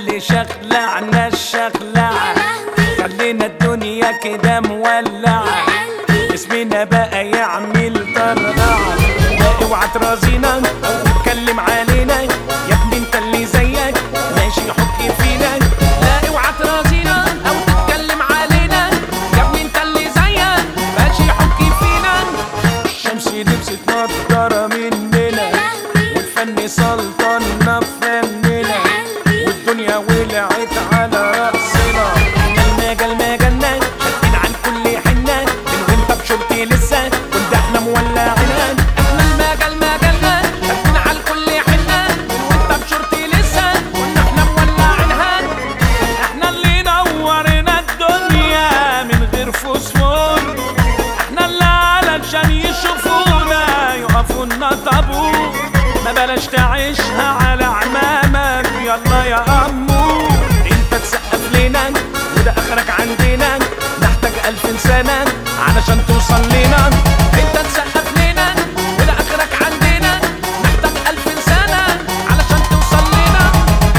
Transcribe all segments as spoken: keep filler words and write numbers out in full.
اللي شخلعنا الشخلعة، خلينا الدنيا كده مولعة، اسمنا بقى يعمل طرقعة. لا اوعى ترازينا او تتكلم علينا، يا ابني انت اللي زيك ماشي حك فينا. لا اوعى ترازينا او تتكلم علينا، يا ابني انت اللي زيك ماشي حك فينا. الشمس لبست نضارة مننا، والفن سلطنا بفننا، والدنيا ولعت على رأسنا. احنا المجال مجالنا شادين عن كل حنة، من وانت بشورتي لسه كنت احنا مولعين. احنا المجال مجالنا شادين عن كل حنة، من وانت بشورتي لسه كنا احنا مولعينها. احنا اللي نورنا الدنيا من غير فوسفور، احنا اللي علشان يشوفونا يقفونا طابور. ما بلاش تعيشها على عمامك يلا يا أمو، انت تسقف لنا وده اخرك عندنا، نحتاج ألف سنة علشان توصل لنا. انت تسقف لنا وده اخرك عندنا، نحتاج ألف سنة علشان توصل لنا.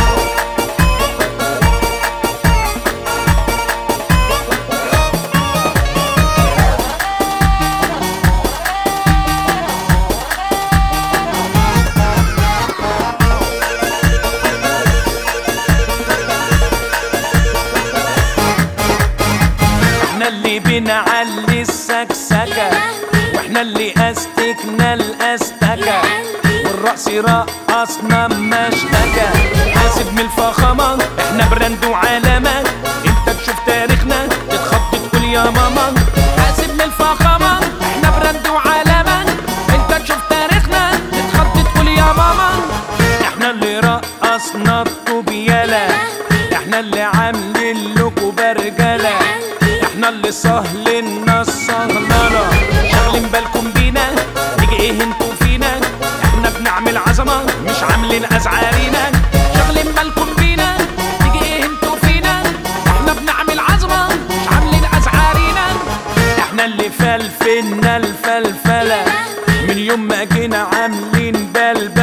احنا اللي بنعلي السكسكة، واحنا اللي استكنا الاستكة، والرقص رقصنا مشتكى. حاسب من الفخامة احنا براند وعلامة، انت تشوف تاريخنا تتخض تقول يا ماما. حاسب من الفخامة احنا براند وعلامة، انت تشوف تاريخنا تتخض تقول يا ماما. احنا اللي رقصنا الطوبيالة، احنا اللي عاملين لكم برجلة، احنا اللي سهلنا الصهللة. شاغلين بالكم بينا نيجي ايه انتوا فينا، احنا بنعمل عظمة مش عاملين ازعارينا. شاغلين بالكم بينا نيجي ايه انتوا فينا، احنا بنعمل عظمة مش عاملين ازعارينا. احنا اللي فلفلنا الفلفلة من يوم ما جينا عاملين بلبلة.